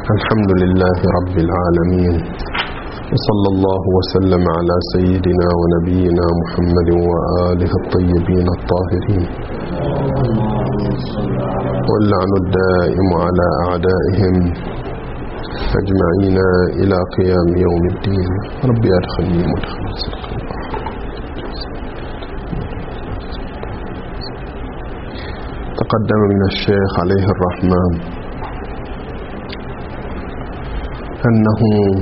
الحمد لله رب العالمين، وصلى الله وسلم على سيدنا ونبينا محمد وآله الطيبين الطاهرين، واللعن الدائم على أعدائهم أجمعين إلى قيام يوم الدين. ربي أدخلني مدخل صدق. تقدم من الشيخ عليه الرحمن أنه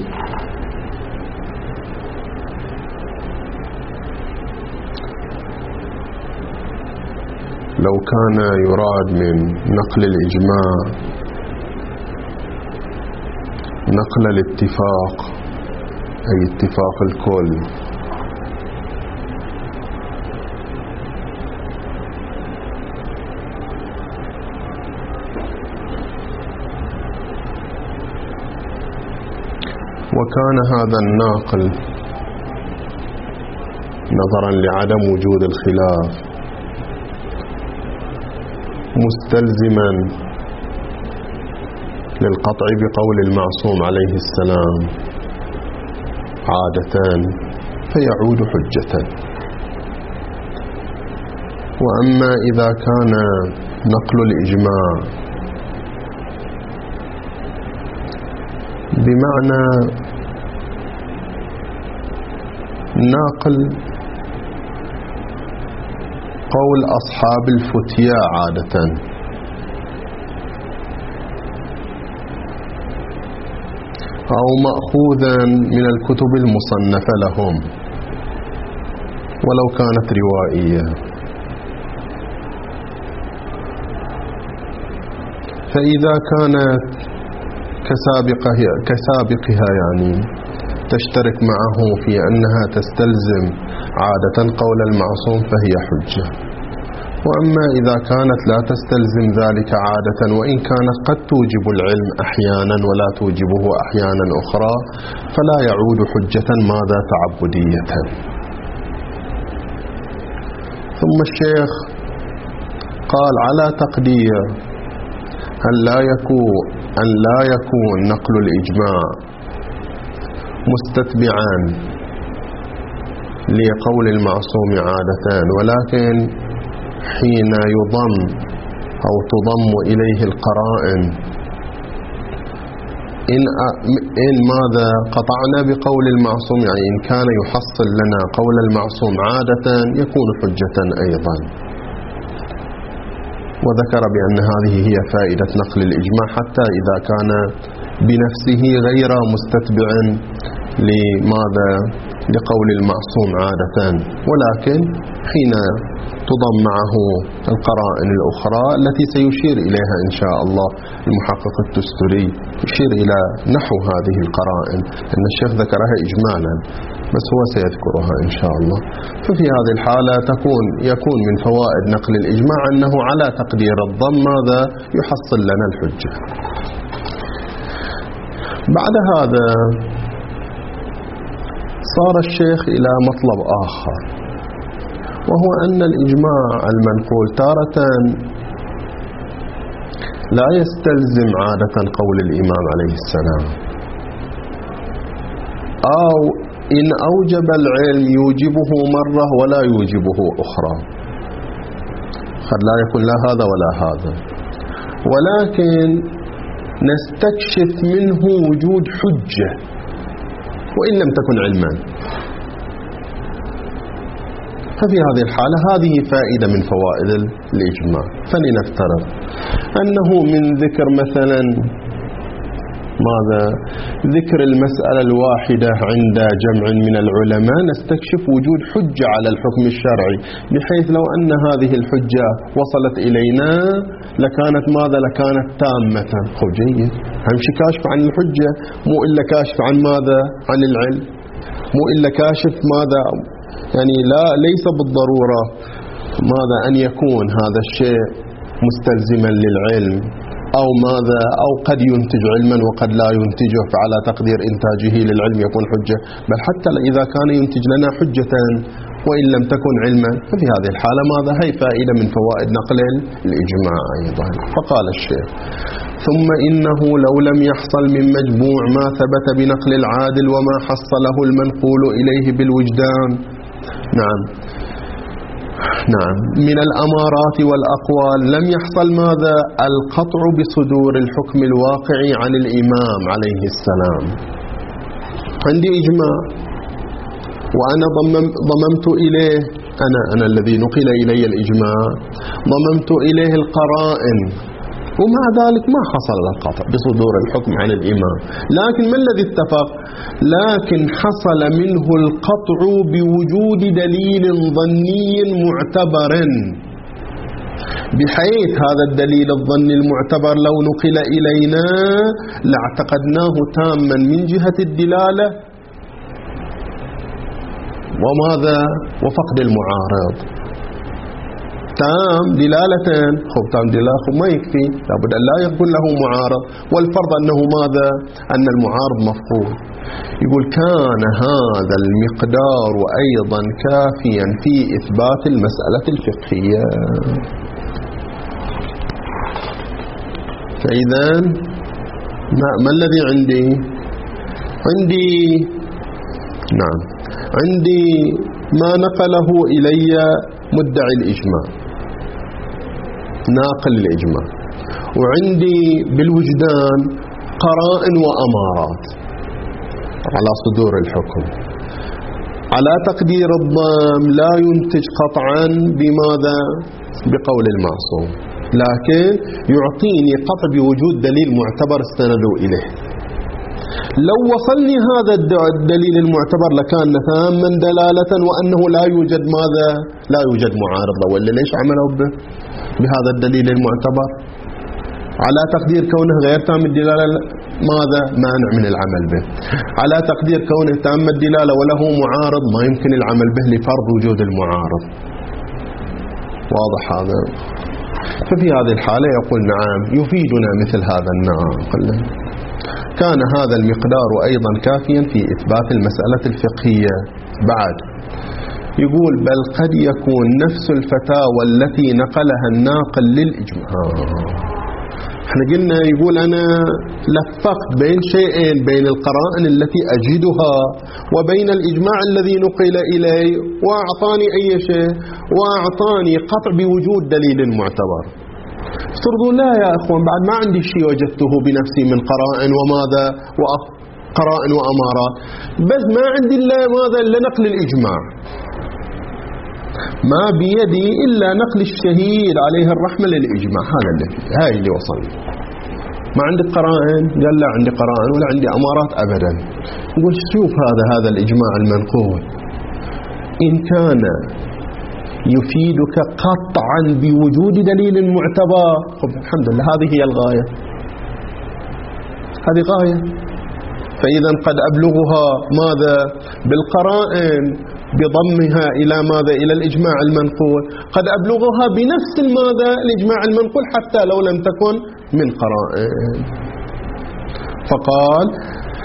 لو كان يراد من نقل الإجماع نقل الاتفاق أي اتفاق الكل، وكان هذا الناقل نظرا لعدم وجود الخلاف مستلزما للقطع بقول المعصوم عليه السلام عادة فيعود حجة. وأما إذا كان نقل الإجماع بمعنى ناقل قول أصحاب الفتيا عادة أو مأخوذا من الكتب المصنفة لهم ولو كانت روائية، فإذا كانت كسابقها يعني تشترك معه في أنها تستلزم عادة قول المعصوم فهي حجة. وأما إذا كانت لا تستلزم ذلك عادة وإن كانت قد توجب العلم أحيانا ولا توجبه أحيانا أخرى فلا يعود حجة ماذا تعبدية. ثم الشيخ قال على تقدير أن لا يكون نقل الإجماع مستتبعا لقول المعصوم عادة، ولكن حين يضم أو تضم إليه القرائن إن ماذا قطعنا بقول المعصوم، يعني إن كان يحصل لنا قول المعصوم عادة يكون حجة أيضا. وذكر بأن هذه هي فائدة نقل الإجماع حتى إذا كان بنفسه غير مستتبع لماذا لقول المعصوم عادة، ولكن حين تضم معه القرائن الأخرى التي سيشير إليها إن شاء الله المحقق التستري، يشير إلى نحو هذه القرائن أن الشيخ ذكرها إجمالا بس هو سيذكرها إن شاء الله. ففي هذه الحالة يكون من فوائد نقل الإجماع أنه على تقدير الضم ماذا يحصل لنا الحجة. بعد هذا صار الشيخ إلى مطلب آخر، وهو أن الإجماع المنقول تارة لا يستلزم عادة قول الإمام عليه السلام، أو إن أوجب العلم يوجبه مرة ولا يوجبه أخرى، قد لا يكون لا هذا ولا هذا، ولكن نستكشف منه وجود حجة وإن لم تكن علما. ففي هذه الحالة هذه فائدة من فوائد الإجماع. فلنفترض أنه من ذكر مثلا ماذا ذكر المسألة الواحدة عند جمع من العلماء نستكشف وجود حجة على الحكم الشرعي، بحيث لو أن هذه الحجة وصلت إلينا لكانت ماذا لكانت تامة. جيد، همشي كاشف عن الحجة مو إلا كاشف عن ماذا عن العلم، مو إلا كاشف ماذا يعني ليس بالضرورة ماذا أن يكون هذا الشيء مستلزما للعلم أو ماذا أو قد ينتج علما وقد لا ينتجه، فعلى تقدير إنتاجه للعلم يكون حجة، بل حتى إذا كان ينتج لنا حجة وإن لم تكن علما. ففي هذه الحالة ماذا؟ هي فائدة من فوائد نقل الإجماع أيضا. فقال الشيخ: ثم إنه لو لم يحصل من مجموع ما ثبت بنقل العادل وما حصله المنقول إليه بالوجدان، نعم من الأمارات والأقوال، لم يحصل ماذا؟ القطع بصدور الحكم الواقعي عن الإمام عليه السلام. عندي إجماع وأنا ضممت إليه، أنا الذي نقل إلي الإجماع، ضممت إليه القرائن، ومع ذلك ما حصل القطع بصدور الحكم عن الإمام. لكن ما الذي اتفق؟ لكن حصل منه القطع بوجود دليل ظني معتبر، بحيث هذا الدليل الظني المعتبر لو نقل إلينا لاعتقدناه تاما من جهة الدلالة وماذا؟ وفقد المعارض. تام دلالة، تام دلالة ما يكفي، لابد أن لا يكون له معارض، والفرض أنه ماذا؟ أن المعارض مفقود. يقول: كان هذا المقدار أيضا كافيا في إثبات المسألة الفقهية. فإذا ما الذي عندي؟ عندي ما نقله إلي مدعي الإجماع، ناقل الإجماع، وعندي بالوجدان قرائن وأمارات على صدور الحكم. على تقدير الضام لا ينتج قطعا بماذا؟ بقول المعصوم، لكن يعطيني قطع بوجود دليل معتبر استندوا إليه. لو وصلني هذا الدليل المعتبر لكان تاما دلالة وأنه لا يوجد ماذا؟ لا يوجد معارضة. ولا ليش عملوا بهذا الدليل المعتبر؟ على تقدير كونه غير تام الدلالة ماذا؟ مانع من العمل به. على تقدير كونه تام الدلالة وله معارض ما يمكن العمل به لفرض وجود المعارض. واضح هذا؟ ففي هذه الحالة يقول: نعم يفيدنا مثل هذا الناقل. كان هذا المقدار أيضا كافيا في إثبات المسألة الفقهية. بعد يقول: بل قد يكون نفس الفتاوى التي نقلها الناقل للإجماع. احنا قلنا يقول أنا لفقت بين شيئين، بين القرائن التي أجدها وبين الإجماع الذي نقل إلي، وأعطاني أي شيء؟ وأعطاني قطع بوجود دليل معتبر. افترضوا لا يا أخوان، بعد ما عندي شيء وجدته بنفسي من قرائن وماذا؟ قرائن وأمارات، بس ما عندي إلا ماذا؟ إلا نقل الإجماع. ما بيدي إلا نقل الشهيد عليه الرحمة للإجماع. هذا هاي اللي وصلني. ما عندك قرائن؟ قال لا عندي قرائن ولا عندي أمارات أبدا. يقول: شوف هذا الإجماع المنقول إن كان يفيدك قطعا بوجود دليل معتبر، الحمد لله، هذه هي الغاية، هذه غاية. فإذا قد أبلغها ماذا؟ بالقرائن، بضمها إلى ماذا؟ إلى الإجماع المنقول. قد أبلغها بنفس ماذا؟ الإجماع المنقول حتى لو لم تكن من قرائن. فقال: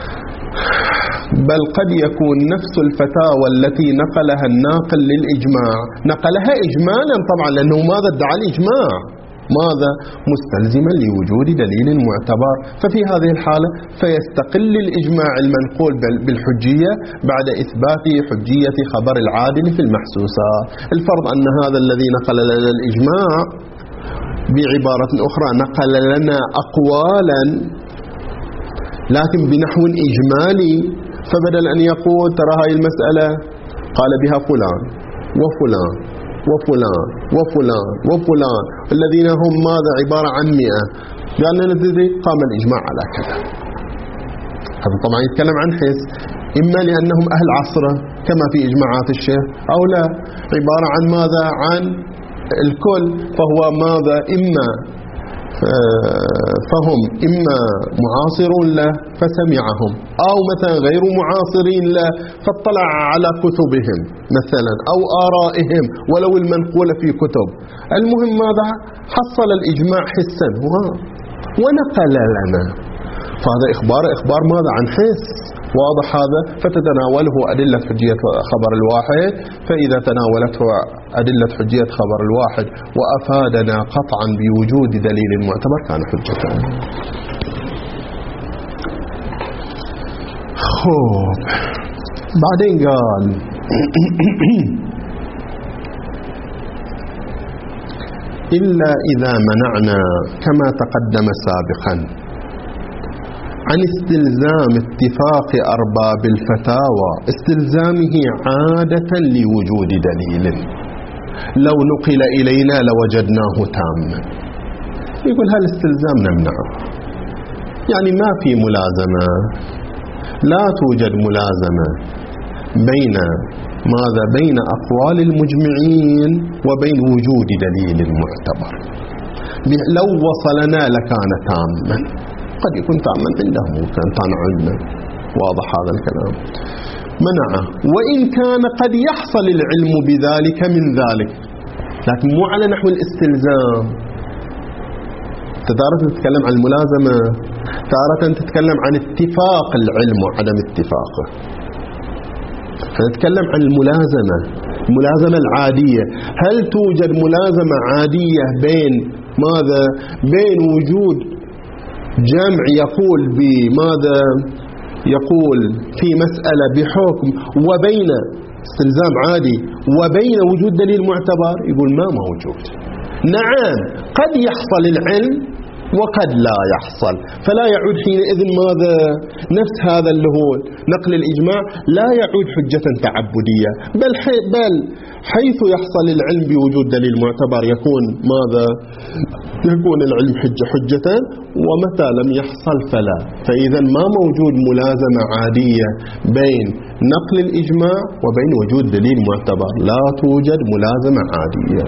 بل قد يكون نفس الفتاوى التي نقلها الناقل للإجماع، نقلها إجمالا طبعا، لأنه ماذا؟ ادعى الإجماع، ماذا؟ مستلزما لوجود دليل معتبر. ففي هذه الحالة فيستقل الإجماع المنقول بالحجية بعد إثبات حجية خبر العادل في المحسوسات. الفرض أن هذا الذي نقل لنا الإجماع بعبارة أخرى نقل لنا أقوالا لكن بنحو إجمالي، فبدل أن يقول ترى هاي المسألة قال بها فلان وفلان وفلان وفلان وفلان الذين هم ماذا؟ عبارة عن 100، قال لنا قام الإجماع على كذا. هذا طبعا يتكلم عن حس، إما لأنهم أهل عصره كما في إجماعات الشيخ، أو لا عبارة عن ماذا؟ عن الكل، فهو ماذا؟ إما فهم إما معاصرون له فسمعهم، أو مثلا غير معاصرين له فاطلع على كتبهم مثلا أو آرائهم ولو المنقولة في كتب. المهم ماذا؟ حصل الإجماع حسا ونقل لنا. فهذا إخبار ماذا؟ عن حس، واضح هذا؟ فتتناوله أدلة حجية خبر الواحد، فإذا تناولته أدلة حجية خبر الواحد وأفادنا قطعا بوجود دليل معتبر كان حجة. خوب، بعدين قال إلا إذا منعنا كما تقدم سابقا عن استلزام اتفاق أرباب الفتاوى استلزامه عادة لوجود دليل لو نقل إلينا لوجدناه تاما. يقول هالاستلزام نمنعه، يعني ما في ملازمة، لا توجد ملازمة بين ماذا؟ بين أقوال المجمعين وبين وجود دليل معتبر. لو وصلنا لكان تاما، قد يكون تاما عنده ممكن كان علما، واضح هذا الكلام. منعه، وإن كان قد يحصل العلم بذلك من ذلك، لكن مو على نحو الاستلزام. تارة تتكلم عن الملازمة، تارة تتكلم عن اتفاق العلم وعدم اتفاقه. نتكلم عن الملازمة العادية. هل توجد ملازمة عادية بين ماذا؟ بين وجود جمع يقول بماذا؟ يقول في مسألة بحكم وبين استلزام عادي وبين وجود دليل معتبر؟ يقول ما موجود. نعم قد يحصل العلم وقد لا يحصل، فلا يعود حينئذ ماذا؟ نفس هذا اللي هو نقل الإجماع لا يعود حجة تعبدية، بل حيث يحصل العلم بوجود دليل معتبر يكون ماذا؟ يكون العلم حجة، ومتى لم يحصل فلا. فإذا ما موجود ملازمة عادية بين نقل الإجماع وبين وجود دليل معتبر، لا توجد ملازمة عادية.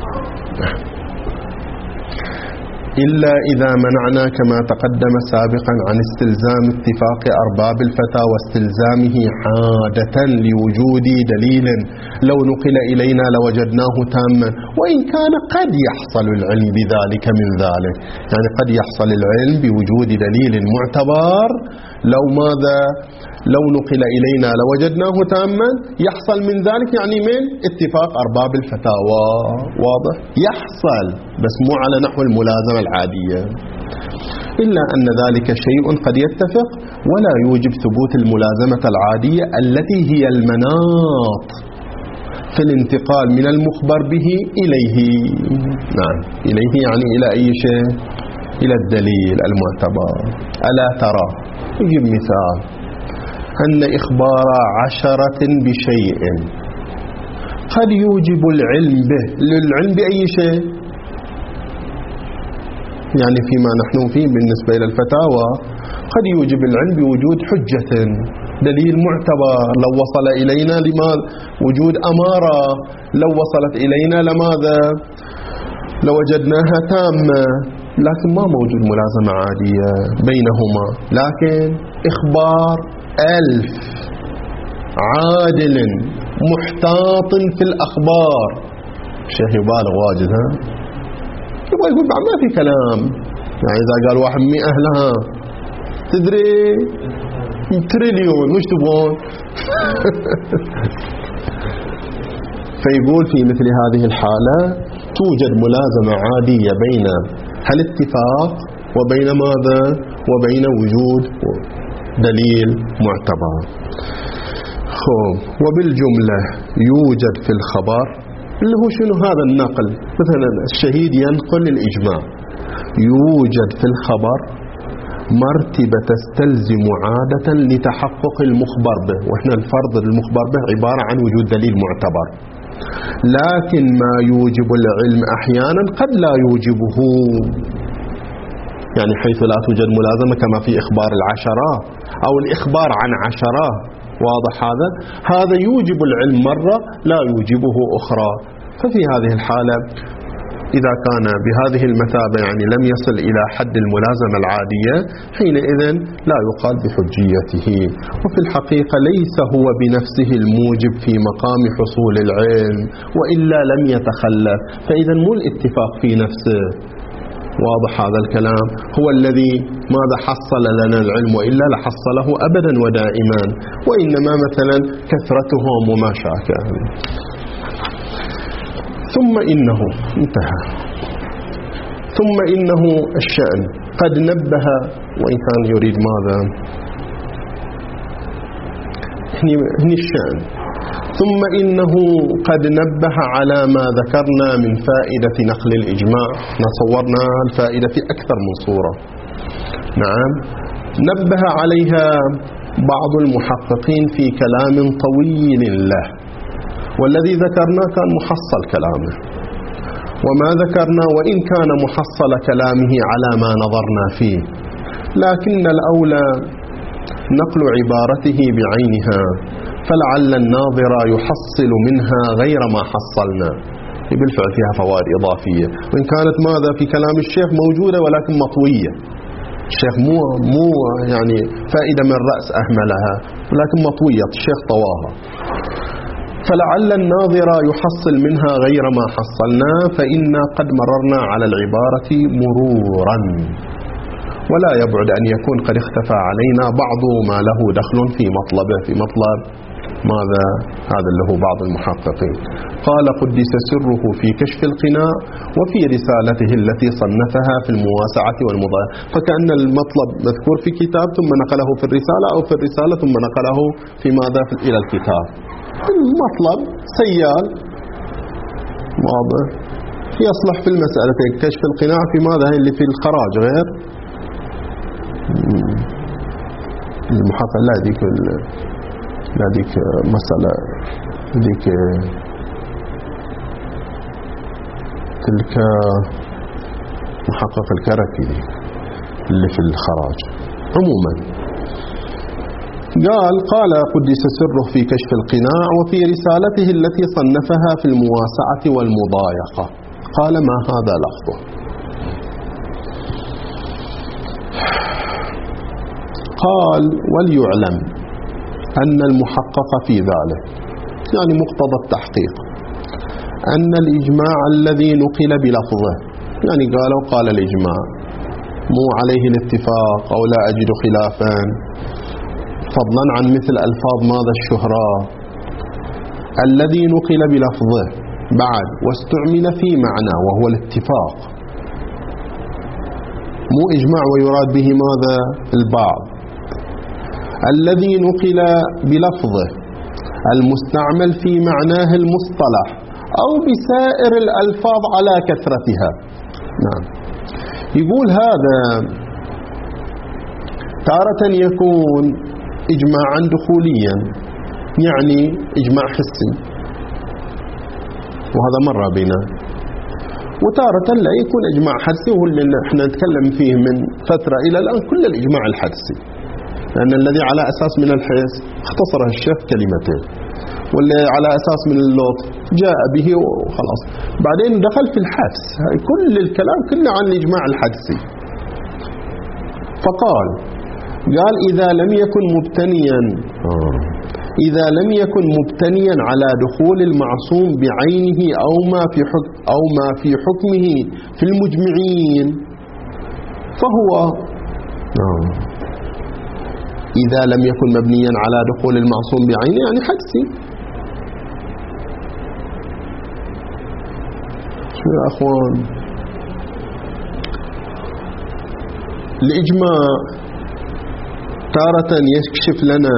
إلا إذا منعنا كما تقدم سابقا عن استلزام اتفاق أرباب الفتاوى واستلزامه عادة لوجود دليل لو نقل إلينا لوجدناه تاما، وإن كان قد يحصل العلم بذلك من ذلك، يعني قد يحصل العلم بوجود دليل معتبر لو ماذا؟ لو نقل إلينا لوجدناه تاما، يحصل من ذلك يعني من اتفاق أرباب الفتاوى، واضح؟ يحصل بس مو على نحو الملازمة العادية. إلا أن ذلك شيء قد يتفق ولا يوجب ثبوت الملازمة العادية التي هي المناط في الانتقال من المخبر به إليه. نعم، إليه يعني إلى أي شيء؟ إلى الدليل المعتبر. ألا ترى، يجيب مثال أن إخبار 10 بشيء قد يوجب العلم به، للعلم بأي شيء؟ يعني فيما نحن فيه بالنسبة إلى الفتاوى قد يوجب العلم بوجود حجة دليل معتبر. لو وصل إلينا لماذا؟ وجود أمارة، لو وصلت إلينا لماذا؟ لوجدناها تامة، لكن ما موجود ملازمة عادية بينهما. لكن إخبار 1000 عادل محتاط في الأخبار، شيخ يبالغ واجد، ها؟ يبغى يقول بعد ما في كلام. يعني إذا قال واحد 100 لها تدري تريليون، وش تبغون؟ فيقول في مثل هذه الحالة توجد ملازمة عادية بين الاتفاق وبين ماذا؟ وبين وجود دليل معتبر. وبالجملة يوجد في الخبر اللي هو شنو؟ هذا النقل، مثلا الشهيد ينقل الإجماع، يوجد في الخبر مرتبة تستلزم عادة لتحقق المخبر به، وإحنا الفرض المخبر به عبارة عن وجود دليل معتبر، لكن ما يوجب العلم أحيانا قد لا يوجبه، يعني حيث لا توجد ملازمة كما في إخبار 10 أو الإخبار عن 10، واضح هذا يوجب العلم مرة لا يوجبه أخرى. ففي هذه الحالة إذا كان بهذه المثابة يعني لم يصل إلى حد الملازمة العادية، حينئذ لا يقال بحجيته. وفي الحقيقة ليس هو بنفسه الموجب في مقام حصول العلم، وإلا لم يتخلف. فإذا مو الاتفاق في نفسه، واضح هذا الكلام؟ هو الذي ماذا حصل لنا العلم، وإلا لحصله أبدا ودائما، وإنما مثلا كثرتهم وما شاكه. ثم إنه انتهى. ثم إنه الشأن قد نبه، وإن كان يريد ماذا هني الشأن. ثم إنه قد نبه على ما ذكرنا من فائدة نقل الإجماع. نصورنا الفائدة في أكثر من صورة. نعم، نبه عليها بعض المحققين في كلام طويل له، والذي ذكرنا كان محصل كلامه، وما ذكرنا وإن كان محصل كلامه على ما نظرنا فيه، لكن الأولى نقل عبارته بعينها، فلعل الناظر يحصل منها غير ما حصلنا. بالفعل فيها فوائد إضافية، وإن كانت ماذا في كلام الشيخ موجودة ولكن مطوية. الشيخ مو يعني فائدة من رأس أهملها، ولكن مطوية الشيخ طواها. فلعل الناظر يحصل منها غير ما حصلنا، فإنا قد مررنا على العبارة مرورا، ولا يبعد أن يكون قد اختفى علينا بعض ما له دخل في مطلبه، في مطلب ماذا هذا اللي هو بعض المحققين. قال قدس سره في كشف القناع وفي رسالته التي صنفها في المواسعة والمضايقة. فكأن المطلب مذكور في كتاب ثم نقله في الرسالة، أو في الرسالة ثم نقله في ماذا إلى الكتاب. المطلب سيال واضح يصلح في المسألتين. كشف القناع في ماذا اللي في الخراج غير المحقق، لا ديك مسألة ديك تلك محقق الكركي اللي في الخراج. عموما قال قدس سره في كشف القناع وفي رسالته التي صنفها في المواسعة والمضايقة. قال ما هذا لفظه؟ قال وليعلم أن المحقق في ذلك، يعني مقتضى التحقيق، أن الإجماع الذي نقل بلفظه، يعني قال الإجماع مو عليه الاتفاق أو لا أجد خلافا، فضلا عن مثل ألفاظ ماذا الشهرة، الذي نقل بلفظه بعد واستعمل في معنى وهو الاتفاق، مو إجماع ويراد به ماذا البعض. الذي نقل بلفظه المستعمل في معناه المصطلح أو بسائر الألفاظ على كثرتها. نعم، يقول هذا تارة يكون إجماعا دخوليا، يعني إجماع حسي، وهذا مر بنا، وتارة لا يكون إجماع حدسي، وهو اللي احنا نتكلم فيه من فترة إلى الآن، كل الإجماع الحدسي، لأن الذي على أساس من الحس اختصره الشيخ كلمتين، واللي على أساس من اللطف جاء به وخلاص، بعدين دخل في الحدس. كل الكلام كله عن الإجماع الحدسي. فقال إذا لم يكن مبتنيا على دخول المعصوم بعينه أو ما في حكمه في المجمعين، فهو إذا لم يكن مبنيا على دخول المعصوم بعينه يعني حدسي. شو يا أخوان؟ الإجماع تارة يكشف لنا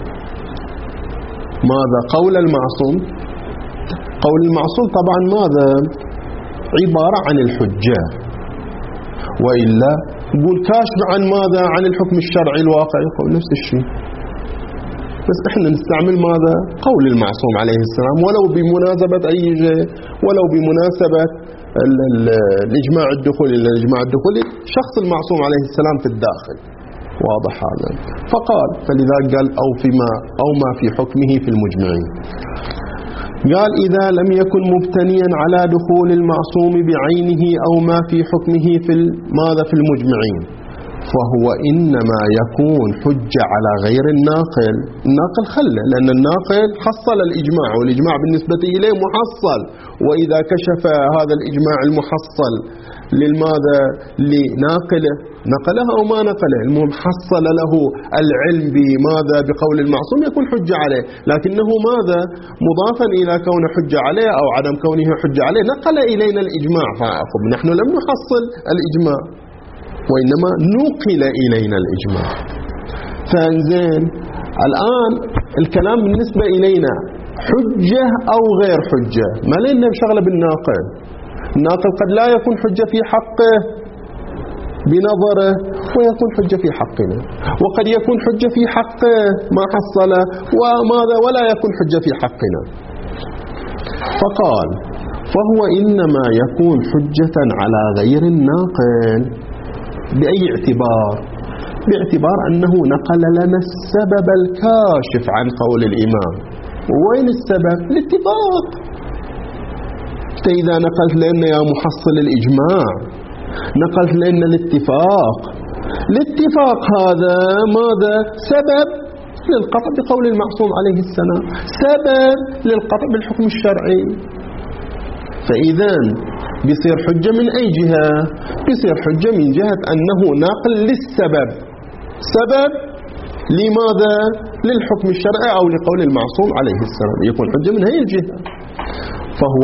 ماذا قول المعصوم. قول المعصوم طبعا ماذا عبارة عن الحجة، وإلا يقول كاشف عن ماذا عن الحكم الشرعي الواقعي، يقول نفس الشيء، بس احنا نستعمل ماذا قول المعصوم عليه السلام، ولو بمناسبة أي شيء، ولو بمناسبة الإجماع الدخولي. الإجماع الدخولي شخص المعصوم عليه السلام في الداخل، واضح هذا. فقال فلذلك قال أو ما في حكمه في المجمعين. قال إذا لم يكن مبتنيا على دخول المعصوم بعينه أو ما في حكمه في ماذا في المجمعين، فهو إنما يكون حجة على غير الناقل. الناقل خله، لأن الناقل حصل الإجماع، والإجماع بالنسبة إليه محصل، وإذا كشف هذا الإجماع المحصل لماذا لناقله نقله أو ما نقله، المهم حصل له العلم بماذا بقول المعصوم يكون حجة عليه، لكنه ماذا مضافا إلى كون حجة عليه أو عدم كونه حجة عليه نقل إلينا الإجماع، فنحن لم نحصل الإجماع وإنما نقل إلينا الإجماع. فانزين الآن الكلام بالنسبة إلينا حجة أو غير حجة، ما لنا بشغلة بالناقل. الناقل قد لا يكون حجة في حقه بنظره ويكون حجة في حقنا، وقد يكون حجة في حقه ما حصله وماذا ولا يكون حجة في حقنا. فقال فهو إنما يكون حجة على غير الناقل بأي اعتبار؟ باعتبار أنه نقل لنا السبب الكاشف عن قول الإمام. وين السبب؟ الاتفاق. إذا نقلت لنا يا محصل الإجماع نقلت لنا الاتفاق، الاتفاق هذا ماذا؟ سبب للقطع بقول المعصوم عليه السلام، سبب للقطع بالحكم الشرعي. فإذا بيصير حجة من أي جهة؟ بيصير حجة من جهة أنه ناقل للسبب، سبب لماذا؟ للحكم الشرعي أو لقول المعصوم عليه السلام، يكون حجة من هذه الجهة. فهو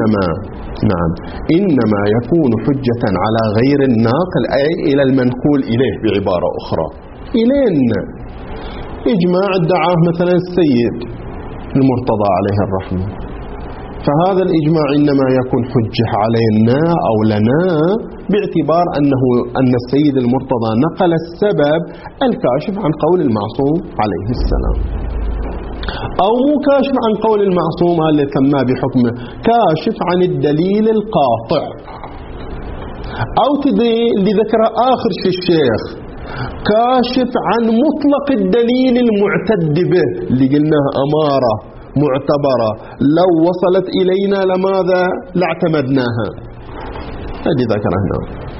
إنما يكون حجة على غير الناقل، أي إلى المنقول إليه. بعبارة أخرى إلينا إجماع ادعاه مثلا السيد المرتضى عليه الرحمة، فهذا الإجماع إنما يكون حجة علينا أو لنا باعتبار أن السيد المرتضى نقل السبب الكاشف عن قول المعصوم عليه السلام، أو مو كاشف عن قول المعصوم اللي سماه بحكمه، كاشف عن الدليل القاطع، أو اللي ذكره آخر شيء الشيخ كاشف عن مطلق الدليل المعتد به اللي قلناه أمارة معتبرة لو وصلت إلينا لماذا لاعتمدناها، هذه ذكره هنا.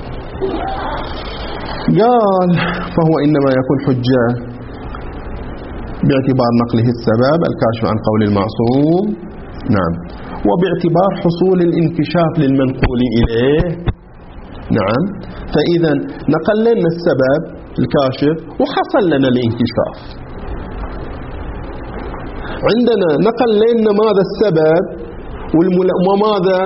قال فهو إنما يكون حجة باعتبار نقله السبب الكاشف عن قول المعصوم، نعم، وباعتبار حصول الانكشاف للمنقول إليه، نعم. فإذا نقل لنا السبب الكاشف وحصل لنا الانكشاف، عندنا نقل لنا ماذا السبب وماذا،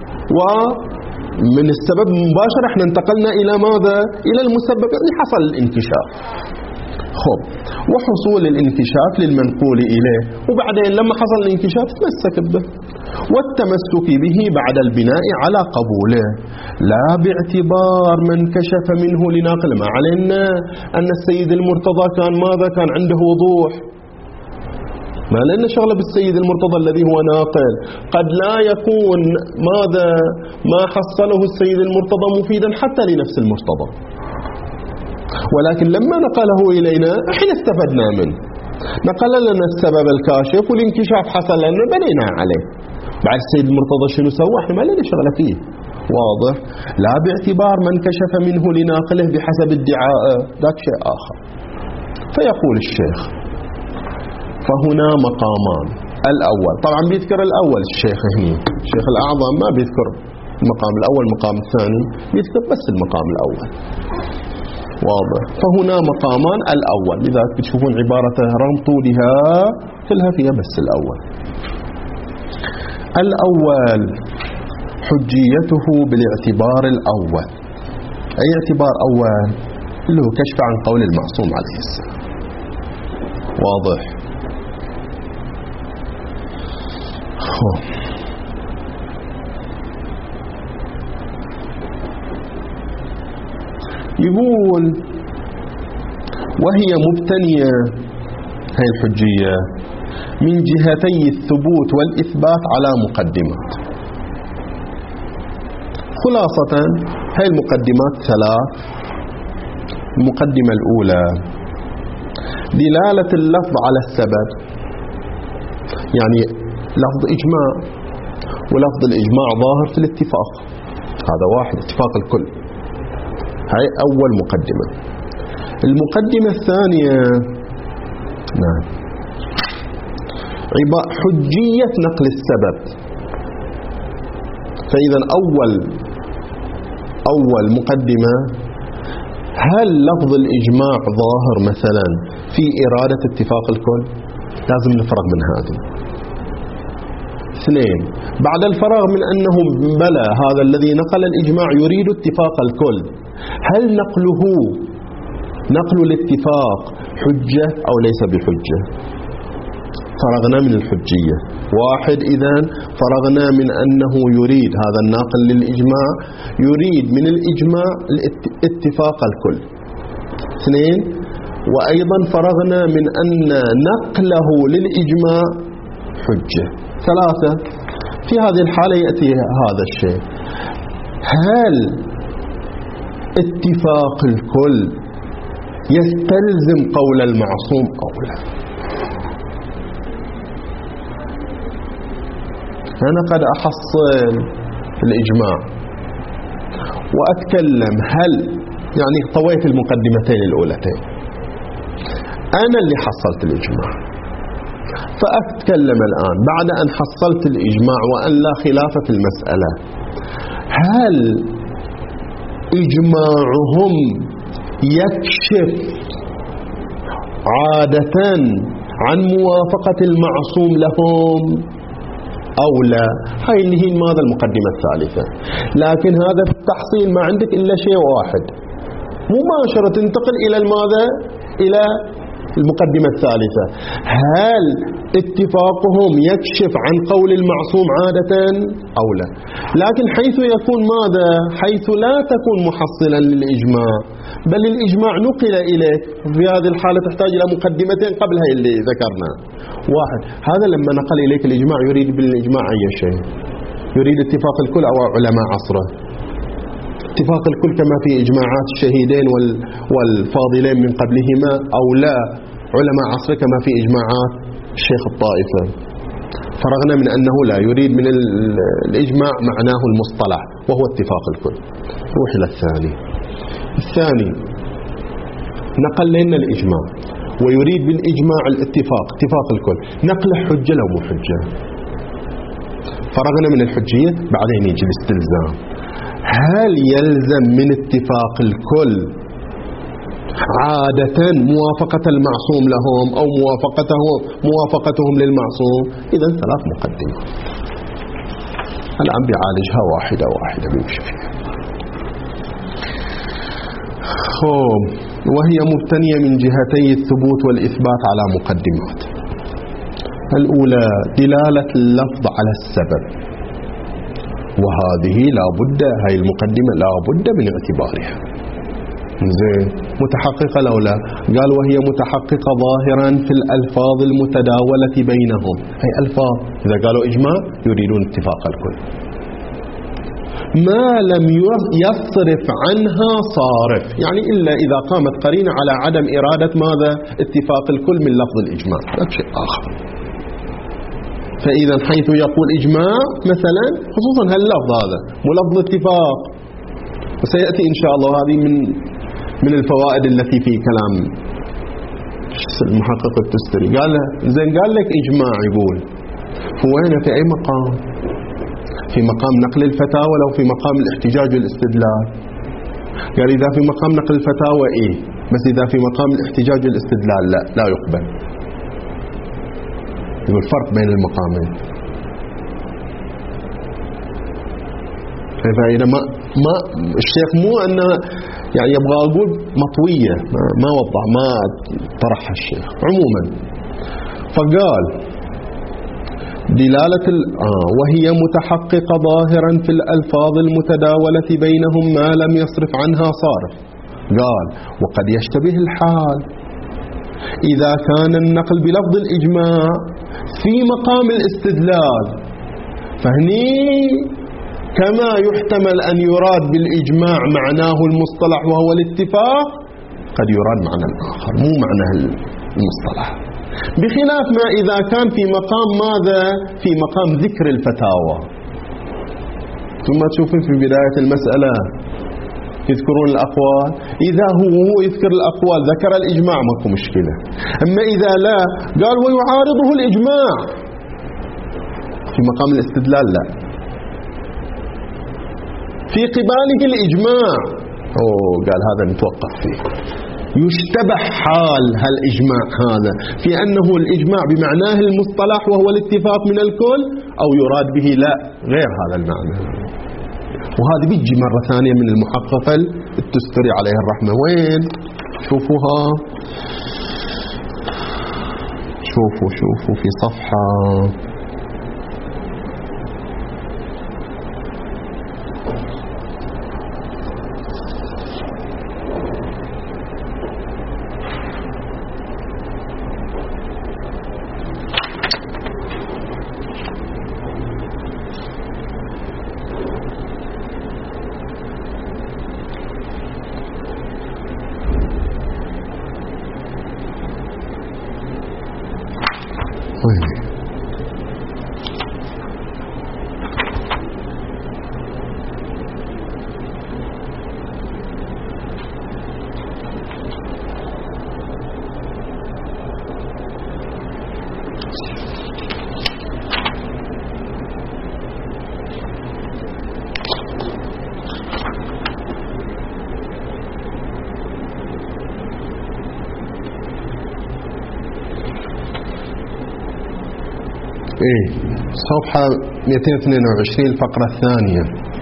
ومن السبب مباشرة احنا انتقلنا إلى ماذا؟ إلى المسبب اللي حصل الانكشاف. خب، وحصول الانكشاف للمنقول إليه، وبعدين لما حصل الانكشاف تمسك به، والتمسك به بعد البناء على قبوله، لا باعتبار من كشف منه لناقل. ما علينا أن السيد المرتضى كان ماذا؟ كان عنده وضوح، ما لنا شغلة بالسيد المرتضى الذي هو ناقل، قد لا يكون ماذا ما حصله السيد المرتضى مفيدا حتى لنفس المرتضى، ولكن لما نقله إلينا احنا استفدنا منه، نقل لنا السبب الكاشف والانكشاف حصل لنا بنينا عليه. بعد السيد المرتضى شنو سوى؟ احنا ما لنا شغلة فيه، واضح؟ لا باعتبار من كشف منه لناقله بحسب ادعائه، ذاك شيء آخر. فيقول الشيخ فهنا مقامان. الأول طبعا بيذكر الأول الشيخ هنا، الشيخ الأعظم ما بيذكر المقام الأول المقام الثاني، بيذكر بس المقام الأول، واضح؟ فهنا مقامان. الأول لذلك بتشوفون عبارته رغم طولها كلها فيها بس الأول. الأول حجيته بالاعتبار الأول. أي اعتبار أول؟ اللي هو كشف عن قول المعصوم عليه السلام، واضح؟ يقول وهي مبتنية هي الحجية من جهتي الثبوت والإثبات على مقدمات. خلاصة هي المقدمات ثلاث. المقدمة الأولى دلالة اللفظ على السبب، يعني لفظ إجماع، ولفظ الإجماع ظاهر في الاتفاق، هذا واحد اتفاق الكل، هاي أول مقدمة. المقدمة الثانية نعم حجية نقل السبب. فإذا أول مقدمة، هل لفظ الإجماع ظاهر مثلا في إرادة اتفاق الكل؟ لازم نفرغ من هذه. اثنين، بعد الفراغ من أنه بلى هذا الذي نقل الإجماع يريد اتفاق الكل، هل نقل الاتفاق حجة أو ليس بحجة؟ فرغنا من الحجية. واحد، إذن فرغنا من أنه يريد هذا الناقل للإجماع يريد من الإجماع اتفاق الكل. اثنين، وأيضا فرغنا من أن نقله للإجماع حجة. ثلاثة، في هذه الحالة يأتي هذا الشيء: هل اتفاق الكل يستلزم قول المعصوم أو لا؟ أنا قد أحصل الإجماع وأتكلم، هل يعني طويت المقدمتين الأولتين، أنا اللي حصلت الإجماع، فأتكلم الآن بعد أن حصلت الإجماع وأن لا خلاف في المسألة، هل إجماعهم يكشف عادة عن موافقة المعصوم لهم أو لا؟ هاي اللي هي ماذا المقدمة الثالثة. لكن هذا في التحصيل ما عندك إلا شيء واحد، مباشرة تنتقل إلى الماذا؟ إلى المقدمة الثالثة. هل اتفاقهم يكشف عن قول المعصوم عادة أو لا؟ لكن حيث يكون ماذا؟ حيث لا تكون محصلا للإجماع، بل الإجماع نقل إليك، في هذه الحالة تحتاج إلى مقدمتين قبل هاي اللي ذكرنا. واحد، هذا لما نقل إليك الإجماع يريد بالإجماع أي شيء؟ يريد اتفاق الكل أو علماء عصره؟ اتفاق الكل كما في إجماعات الشهيدين والفاضلين من قبلهما، أو لا علماء عصره كما في إجماعات الشيخ الطائفة؟ فرغنا من أنه لا يريد من الإجماع معناه المصطلح وهو اتفاق الكل. روح إلى الثاني نقل لنا الإجماع ويريد بالإجماع الاتفاق، اتفاق الكل، نقل حجة لو مو حجة؟ فرغنا من الحجية، بعدين يجي الاستلزام. هل يلزم من اتفاق الكل عادة موافقة المعصوم لهم أو موافقتهم للمعصوم؟ إذن ثلاث مقدمات. الآن بيعالجها واحدة بيمشي فيها. وهي مبتنية من جهتي الثبوت والإثبات على مقدمات. الأولى دلالة اللفظ على السبب، وهذه لا بد، هاي المقدمة لا بد من اعتبارها. زين، متحققة لولا؟ قال وهي متحققة ظاهرا في الألفاظ المتداولة بينهم. هاي ألفاظ إذا قالوا إجماع يريدون اتفاق الكل، ما لم يصرف عنها صارف، يعني إلا إذا قامت قرينة على عدم إرادة ماذا؟ اتفاق الكل من لفظ الإجماع، لا شيء آخر. فإذا حيث يقول إجماع مثلا، خصوصا هاللفظ هذا مو لفظ اتفاق، وسيأتي إن شاء الله هذه من الفوائد التي في كلام المحقق التستري. قال لك إجماع، يقول هو هنا في أي مقام؟ في مقام نقل الفتاوى لو في مقام الاحتجاج والاستدلال؟ قال إذا في مقام نقل الفتاوى إيه، بس إذا في مقام الاحتجاج والاستدلال لا يقبل. يقول فرق بين المقامين. فإذا ما الشيخ مو أنه يعني يبغى أقول مطوية، ما وضع، ما طرحها الشيخ عموما. فقال دلالة وهي متحققة ظاهرا في الألفاظ المتداولة بينهم ما لم يصرف عنها صارف. قال وقد يشتبه الحال إذا كان النقل بلفظ الإجماع في مقام الاستدلال، فهني كما يحتمل أن يراد بالإجماع معناه المصطلح وهو الاتفاق، قد يراد معنى آخر مو معنى المصطلح، بخلاف ما إذا كان في مقام ماذا؟ في مقام ذكر الفتاوى. ثم تشوفون في بداية المسألة يذكرون الأقوال. إذا هو يذكر الأقوال ذكر الإجماع ماكو مشكلة. أما إذا لا قال ويعارضه الإجماع في مقام الاستدلال لا، في قباله الإجماع قال هذا نتوقف فيه. يشتبه حال هالإجماع هذا في أنه الإجماع بمعناه المصطلح وهو الاتفاق من الكل، أو يراد به لا غير هذا المعنى. وهذه بيجي مرة ثانية من المحقق التستري عليه الرحمة. وين شوفوها، شوفوا في صفحة صفحة 222 الفقرة الثانية.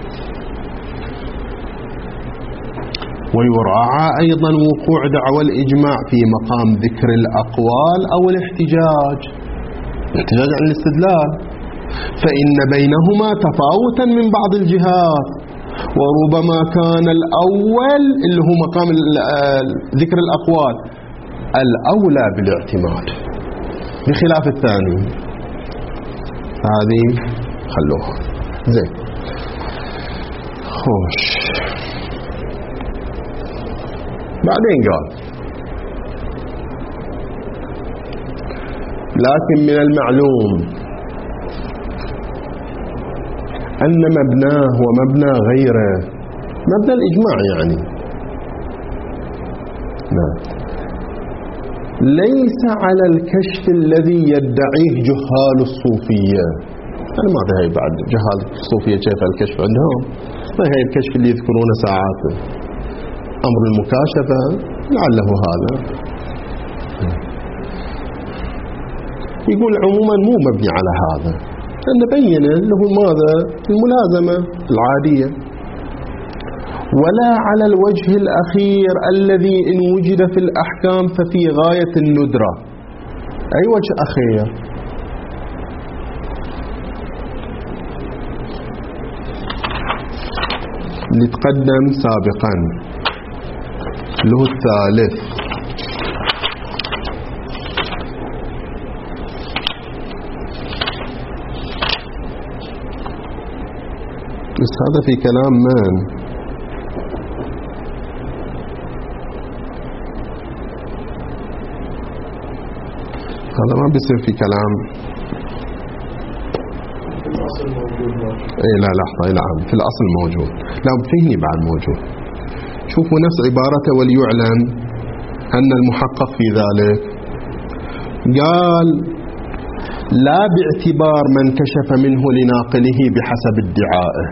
ويراعى أيضا وقوع دعوى الإجماع في مقام ذكر الأقوال أو الاحتجاج عن الاستدلال، فإن بينهما تفاوتا من بعض الجهات، وربما كان الأول اللي هو مقام ذكر الأقوال الأولى بالاعتماد بخلاف الثاني. هذه خلوها زين. خوش بعدين قال لكن من المعلوم أن مبناه ومبنى غيره مبنى الإجماع يعني ليس على الكشف الذي يدعيه جهال الصوفية. أنا ما أدري بعد جهال الصوفية كيف الكشف عندهم، ما هي الكشف اللي يذكرونه ساعات أمر المكاشفة لعله هذا. يقول عموما مو مبني على هذا، أن بيّن له ماذا الملازمة العادية، ولا على الوجه الأخير الذي إن وجد في الأحكام ففي غاية الندرة. أي وجه أخير؟ اللي تقدم سابقا له الثالث. بس هذا في كلام من؟ هذا ما بيصير في كلام. اي لا لحظة، نعم في الأصل موجود، لا فيني بعد موجود. شوفوا نفس عبارته وليعلم أن المحقق في ذلك قال لا باعتبار من كشف منه لناقله بحسب ادعائه.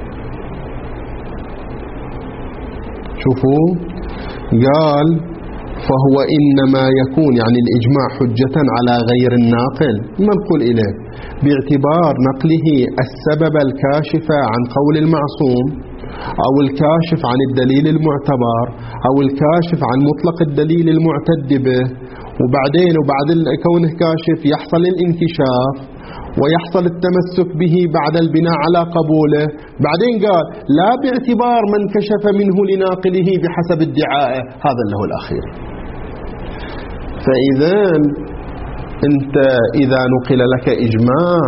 شوفوا قال فهو إنما يكون يعني الإجماع حجة على غير الناقل منقول إليه باعتبار نقله السبب الكاشف عن قول المعصوم، أو الكاشف عن الدليل المعتبر، أو الكاشف عن مطلق الدليل المعتد به، وبعدين وبعد كونه كاشف يحصل الانكشاف ويحصل التمسك به بعد البناء على قبوله. بعدين قال لا باعتبار من كشف منه لناقله بحسب ادعائه، هذا له الأخير. فإذا أنت إذا نقل لك إجماع،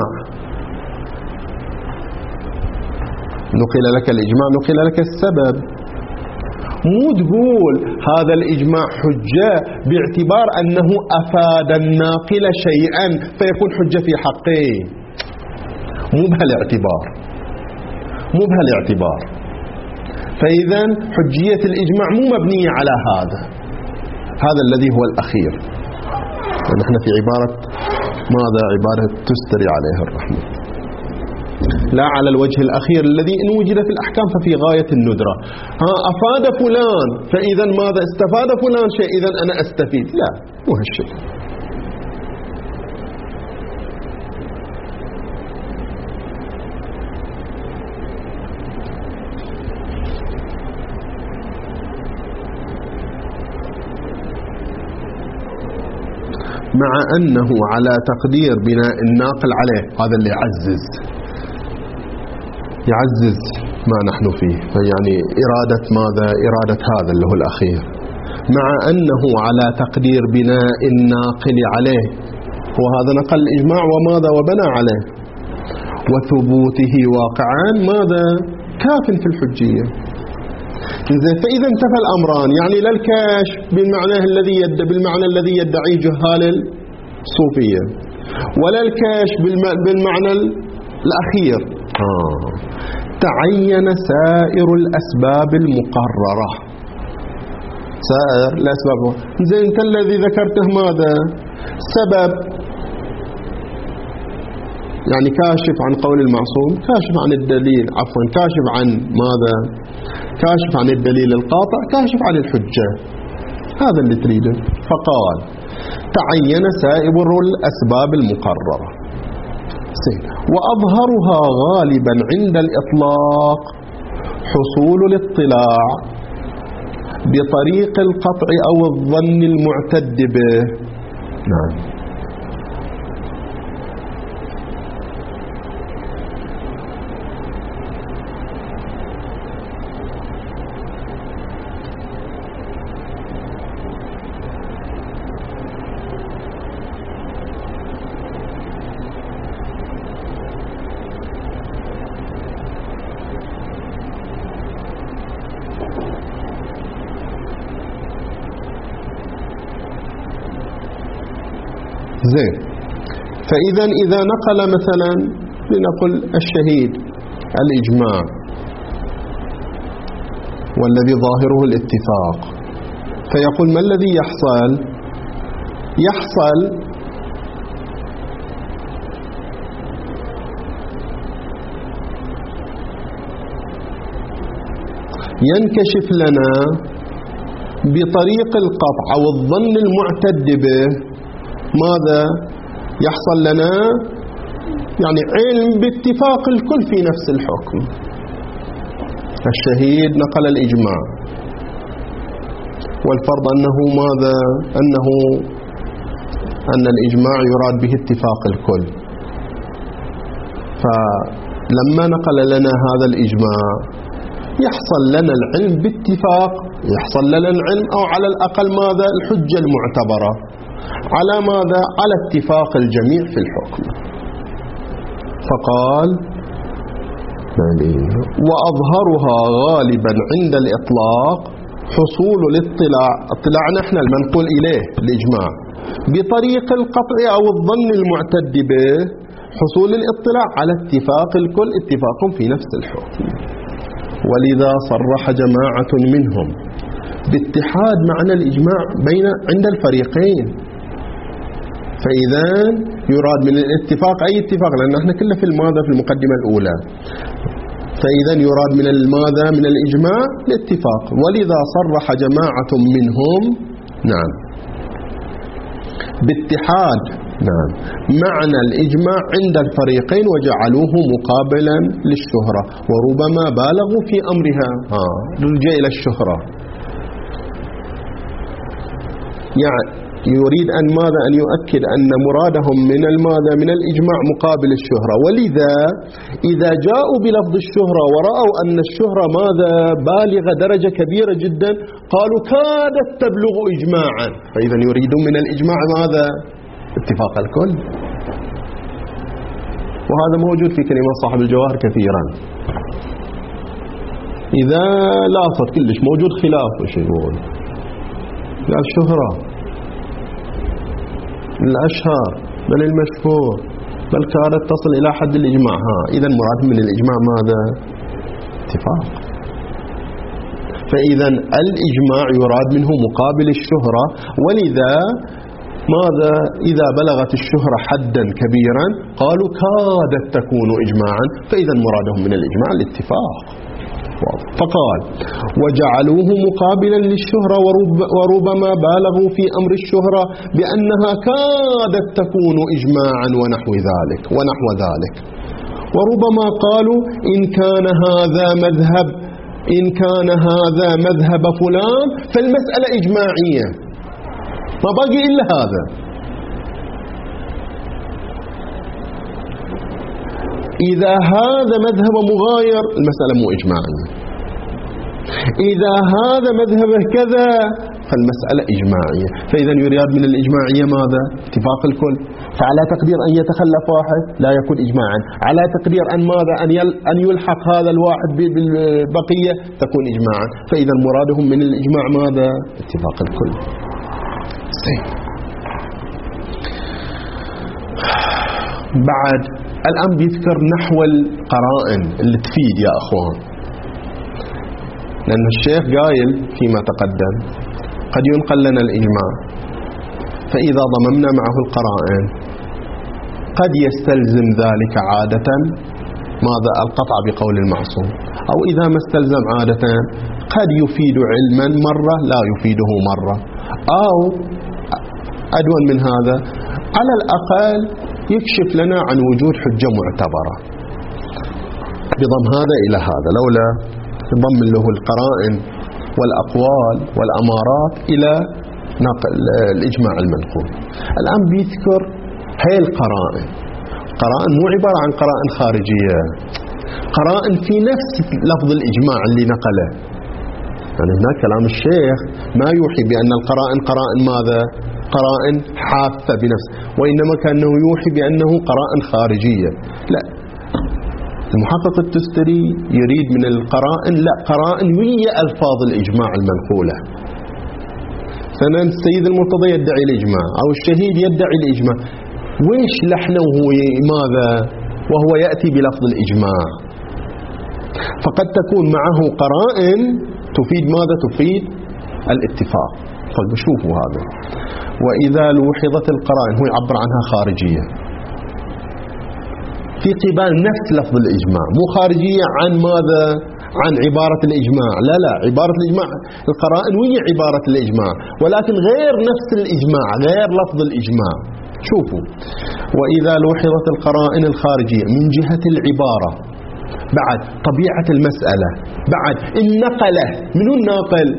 نقل لك الإجماع نقل لك السبب، مو تقول هذا الإجماع حجة باعتبار أنه أفاد الناقل شيئا فيكون حجة في حقه. مو بهالاعتبار، مو بهالاعتبار. فإذا حجية الإجماع مو مبنية على هذا الذي هو الأخير. نحن في عبارة ماذا؟ عبارة تستري عليها الرحمة، لا على الوجه الأخير الذي إن وجد في الأحكام ففي غاية الندرة. أفاد فلان فإذا ماذا؟ استفاد فلان شيء إذا أنا أستفيد، لا مو هالشيء. مع أنه على تقدير بناء الناقل عليه، هذا اللي يعزز ما نحن فيه، يعني إرادة ماذا؟ إرادة هذا اللي هو الأخير. مع أنه على تقدير بناء الناقل عليه، وهذا نقل الإجماع وماذا؟ وبنى عليه، وثبوته واقعا ماذا؟ كاف في الحجية. فإذا انتفى الأمران، يعني لا الكاشف بالمعنى الذي يدعيه جهال الصوفية، ولا الكاشف بالمعنى الأخير. تعين سائر الأسباب المقررة. سائر الأسباب، زين أنت الذي ذكرته ماذا؟ سبب، يعني كاشف عن قول المعصوم، كاشف عن الدليل، عفوا كاشف عن ماذا؟ كاشف عن الدليل القاطع، كاشف عن الحجة، هذا اللي تريده. فقال تعين سائر الأسباب المقررة، وأظهرها غالبا عند الإطلاق حصول الاطلاع بطريق القطع أو الظن المعتد به. نعم. زين. فإذا إذا نقل مثلا لنقل الشهيد الإجماع والذي ظاهره الاتفاق، فيقول ما الذي يحصل؟ يحصل ينكشف لنا بطريق القطع أو الظن المعتد به ماذا؟ يحصل لنا يعني علم باتفاق الكل في نفس الحكم. الشهيد نقل الإجماع، والفرض أنه ماذا؟ أن الإجماع يراد به اتفاق الكل. فلما نقل لنا هذا الإجماع يحصل لنا العلم باتفاق، يحصل لنا العلم أو على الأقل ماذا؟ الحجة المعتبرة على ماذا؟ على اتفاق الجميع في الحكم. فقال وأظهرها غالبا عند الإطلاق حصول الاطلاع، اطلاع نحن المنقول إليه الإجماع بطريق القطع أو الظن المعتد به، حصول الاطلاع على اتفاق الكل، اتفاق في نفس الحكم. ولذا صرح جماعة منهم باتحاد معنى الإجماع عند الفريقين. فإذا يراد من الاتفاق أي اتفاق، لأن احنا كله في الماذا؟ في المقدمة الأولى. فإذا يراد من الماذا؟ من الإجماع الاتفاق. ولذا صرح جماعة منهم نعم باتحاد نعم معنى الإجماع عند الفريقين وجعلوه مقابلا للشهرة، وربما بالغوا في أمرها رجع إلى الشهرة. يعني يريد أن ماذا؟ أن يؤكد أن مرادهم من الماذا؟ من الإجماع مقابل الشهرة. ولذا إذا جاءوا بلفظ الشهرة ورأوا أن الشهرة ماذا؟ بالغة درجة كبيرة جدا، قالوا كادت تبلغ إجماعا، فإذا يريدون من الإجماع ماذا؟ اتفاق الكل. وهذا موجود في كلمات صاحب الجواهر كثيرا. إذا لاحظت كلش موجود خلاف وش يقول؟ قال شهرة الأشهر بل المشهور بل كانت تصل إلى حد الإجماع. إذا مراد من الإجماع ماذا؟ اتفاق. فإذا الإجماع يراد منه مقابل الشهرة، ولذا ماذا إذا بلغت الشهرة حدا كبيرا قالوا كادت تكون إجماعا، فإذا مرادهم من الإجماع الاتفاق. فقال وجعلوه مقابلا للشهرة وربما بالغوا في أمر الشهرة بأنها كادت تكون إجماعا ونحو ذلك، وربما قالوا إن كان هذا مذهب فلان فالمسألة إجماعية، ما باقي إلا هذا. إذا هذا مذهب مغاير المسألة مو إجماعية، إذا هذا مذهب كذا فالمسألة إجماعية. فإذا يراد من الإجماعية ماذا؟ اتفاق الكل. فعلى تقدير أن يتخلف واحد لا يكون إجماعا، على تقدير أن ماذا؟ أن يلحق هذا الواحد بالبقية تكون إجماعا. فإذا مرادهم من الإجماع ماذا؟ اتفاق الكل. بعد الآن بيذكر نحو القرائن اللي تفيد يا أخوان، لأن الشيخ قايل فيما تقدم قد ينقل لنا الإجماع، فإذا ضممنا معه القرائن قد يستلزم ذلك عادة ماذا؟ القطع بقول المعصوم، أو إذا ما استلزم عادة قد يفيد علما مرة لا يفيده مرة، أو أدون من هذا على الأقل يكشف لنا عن وجود حجة معتبرة بضم هذا إلى هذا، لولا ضم له القرائن والأقوال والأمارات إلى نقل الإجماع المنقول. الآن بيذكر هاي القرائن، قرائن مو عبارة عن قرائن خارجية، قرائن في نفس لفظ الإجماع اللي نقله. يعني هناك كلام الشيخ ما يوحي بأن القرائن قرائن ماذا؟ قرائن حافة بنفس، وإنما كأنه يوحي بأنه قرائن خارجية. لا، المحقق التستري يريد من القرائن لا، قرائن ويا ألفاظ الإجماع المنقولة. مثلا السيد المرتضى يدعي الإجماع أو الشهيد يدعي الإجماع، ويش لحنه ماذا؟ وهو يأتي بلفظ الإجماع، فقد تكون معه قرائن تفيد ماذا؟ تفيد الاتفاق. فشوفوا هذا. وإذا لوحظت القرائن هو يعبر عنها خارجية في قبال نفس لفظ الإجماع، مو خارجية عن ماذا؟ عن عبارة الإجماع، لا، عبارة الإجماع القرائن وهي عبارة الإجماع، ولكن غير نفس الإجماع، غير لفظ الإجماع. شوفوا، وإذا لوحظت القرائن الخارجية من جهة العبارة، بعد طبيعة المسألة، بعد النقلة، منو الناقل؟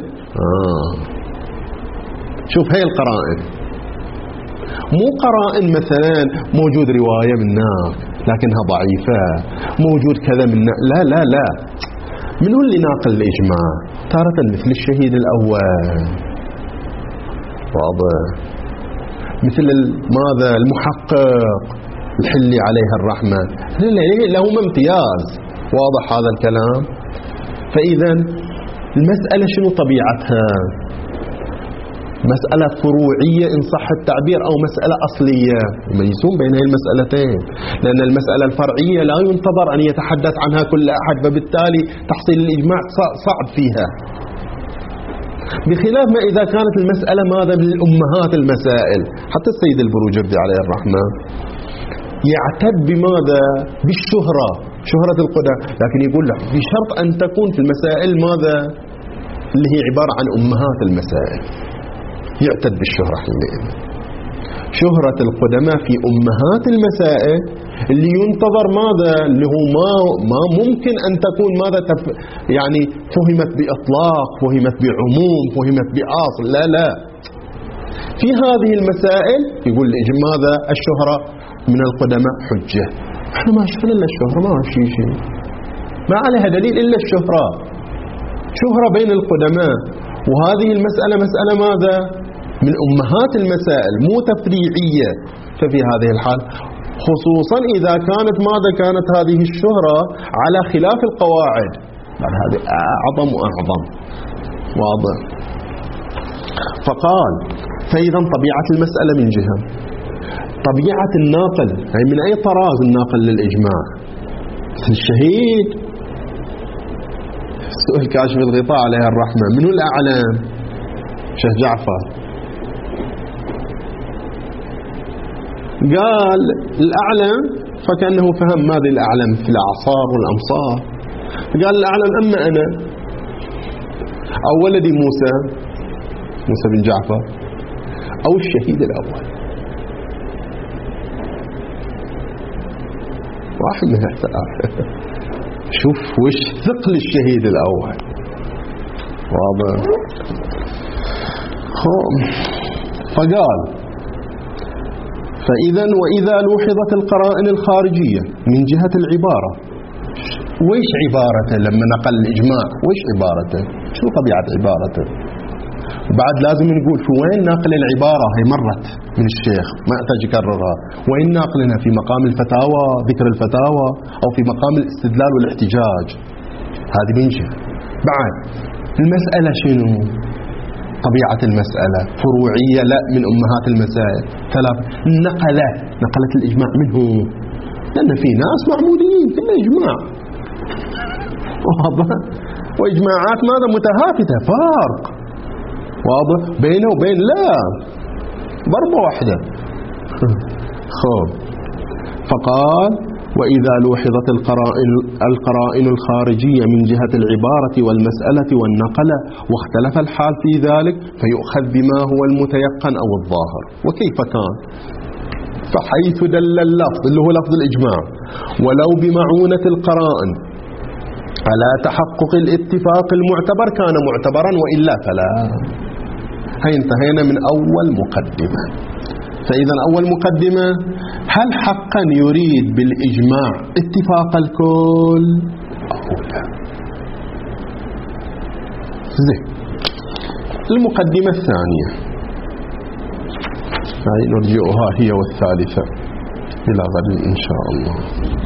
شوف هاي القرائن، مو قرائن مثلا موجود رواية من هناك لكنها ضعيفة، موجود كذا من لا، منو اللي ناقل الإجماع؟ تارة مثل الشهيد الأول، واضح، مثل ماذا؟ المحقق الحلي عليها الرحمة، لهم امتياز، واضح هذا الكلام. فإذا المسألة شنو طبيعتها؟ مسألة فروعية إن صح التعبير، أو مسألة أصلية، يميزون بين هذه المسألتين، لأن المسألة الفرعية لا ينتظر أن يتحدث عنها كل أحد، فبالتالي تحصيل الإجماع صعب فيها، بخلاف ما إذا كانت المسألة ماذا؟ من الأمهات المسائل. حتى السيد البروجردي عليه الرحمة يعتد بماذا؟ بالشهرة، شهرة القدى، لكن يقول لك بشرط أن تكون في المسائل ماذا؟ اللي هي عبارة عن أمهات المسائل، يعتد بالشهرة حينئذ. شهرة القدماء في أمهات المسائل اللي ينتظر ماذا؟ اللي هو ما ممكن أن تكون ماذا؟ يعني فهمت بإطلاق، فهمت بعموم، فهمت بأصل، لا. في هذه المسائل يقول ماذا؟ الشهرة من القدماء حجة. احنا ما شفنا إلا الشهرة، ما في شيء، ما عليها دليل إلا الشهرة، شهرة بين القدماء، وهذه المسألة مسألة ماذا؟ من أمهات المسائل، مو تفريعية. ففي هذه الحال خصوصا إذا كانت ماذا؟ كانت هذه الشهرة على خلاف القواعد، هذه أعظم وأعظم، واضح. فقال فإذا طبيعة المسألة من جهة، طبيعة الناقل، أي من أي طراز الناقل للإجماع؟ الشهيد تقول كاشف الغطاء عليها الرحمة. منو الأعلم؟ شيخ جعفر. قال الأعلم، فكأنه فهم ماذا الأعلم في الأعصار والأمصار. قال الأعلم أما أنا أو ولدي موسى بن جعفر أو الشهيد الأول، واحد من الثلاثة. شوف وش ثقل الشهيد الأول. واضح. فقال وإذا لوحظت القرائن الخارجية من جهة العبارة. ويش عبارته لما نقل الإجماع؟ ويش عبارته؟ شو طبيعة عبارته؟ وبعد لازم نقول في وين ناقل العبارة. هي مرت من الشيخ ما أحتاج يكررها. وين ناقلنا؟ في مقام الفتاوى، ذكر الفتاوى، أو في مقام الاستدلال والاحتجاج. هذه من جهة. بعد المسألة شنو؟ طبيعة المسألة فروعية لا من أمهات المسائل. ثلاث، نقلت الإجماع منه، لأن في ناس معبودين في الإجماع. واضح. وإجماعات ماذا؟ متهافتة، فارق واضح بينه وبين لا ضربة واحدة. فقال وإذا لوحظت القرائن الخارجية من جهة العبارة والمسألة والنقلة واختلف الحال في ذلك فيؤخذ بما هو المتيقن أو الظاهر. وكيف كان؟ فحيث دل اللفظ اللي هو لفظ الإجماع ولو بمعونة القرائن على تحقق الاتفاق المعتبر كان معتبرا، وإلا فلا. هاي انتهينا من أول مقدمة. فإذا أول مقدمة، هل حقا يريد بالإجماع اتفاق الكل أو لا؟ زين. المقدمة الثانية هاي نرجئها هي والثالثة إلى غد إن شاء الله.